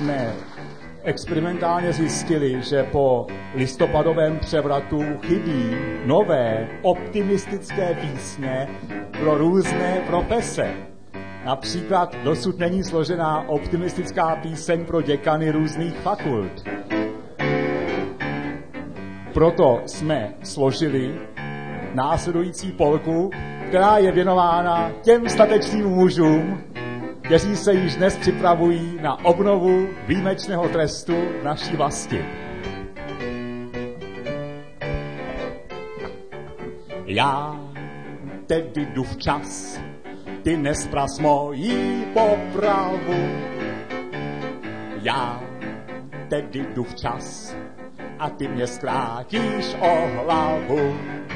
jsme experimentálně zjistili, že po listopadovém převratu chybí nové optimistické písně pro různé profese. Například dosud není složená optimistická píseň pro děkany různých fakult. Proto jsme složili následující polku, která je věnována těm statečným mužům, kteří se již dnes připravují na obnovu výjimečného trestu v naší vlasti. Já tedy jdu včas, ty nespras mojí popravu. Já tedy jdu včas a ty mě zkrátíš o hlavu.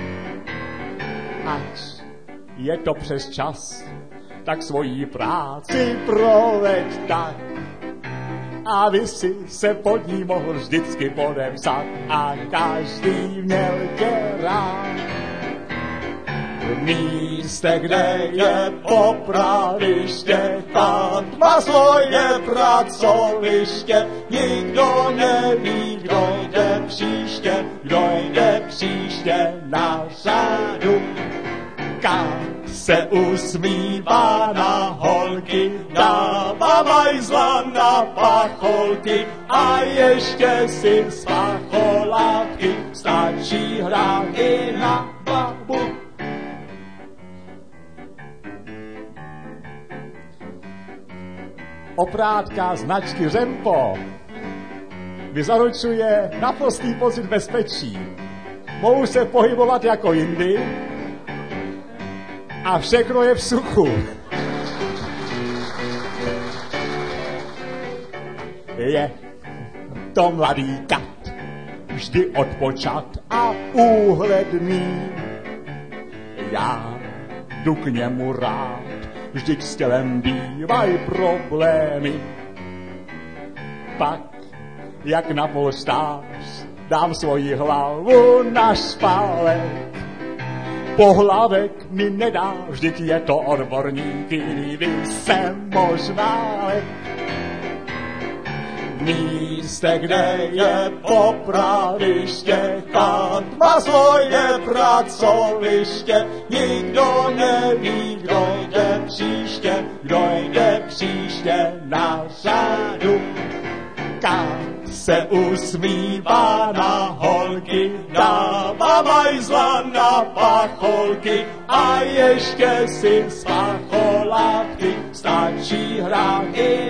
Ať je to přes čas, tak svoji práci proveď tak, aby si se pod ní mohl vždycky podepsat a každý měl tě rád. V místě, kde je popraviště, tam má svoje pracoviště. Nikdo neví, kdo jde příště na řadu. Se usmívá na holky, dává majzla na pacholky a ještě si z pacholátky stačí hrát i na babu. Oprátka značky Řempo mi zaručuje naprostý pocit bezpečí. Mohu se pohybovat jako jindy, a všechno je v suchu. Je to mladý kat, vždy odpočat a úhledný. Já jdu k němu rád, vždyť s tělem bývají problémy. Pak, jak na polštář, dám svoji hlavu na špalek. Pohlavek mi nedá, vždyť je to odborník, líbí se možná lek. V místě, kde je popraviště, kant má svoje pracoviště. Nikdo neví, kdo jde příště na řadu. Kant se usmívá na holky, dává majzla na pacholky a ještě si z pacholátky stačí hrát i